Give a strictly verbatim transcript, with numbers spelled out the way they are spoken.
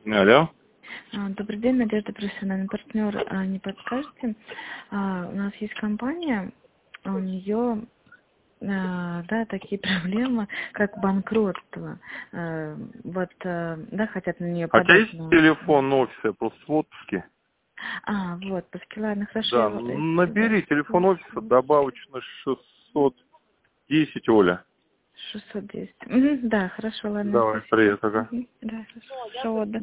Алло. А, Добрый день, Надежда, профессиональный партнер. А, Не подскажете? А, У нас есть компания, а у нее а, да, такие проблемы, как банкротство. А, Вот, а, да, хотят на нее Хотя подать, есть но... телефон офиса, я просто в отпуске. А, вот, пуски, ладно, хорошо, Да, его... э, набери телефон офиса, добавочно шестьсот десять, Оля. шестьсот десять. Мгм, да, хорошо, ладно, Давай, спасибо. привет, ага. Мгм, да, хорошо, отдых.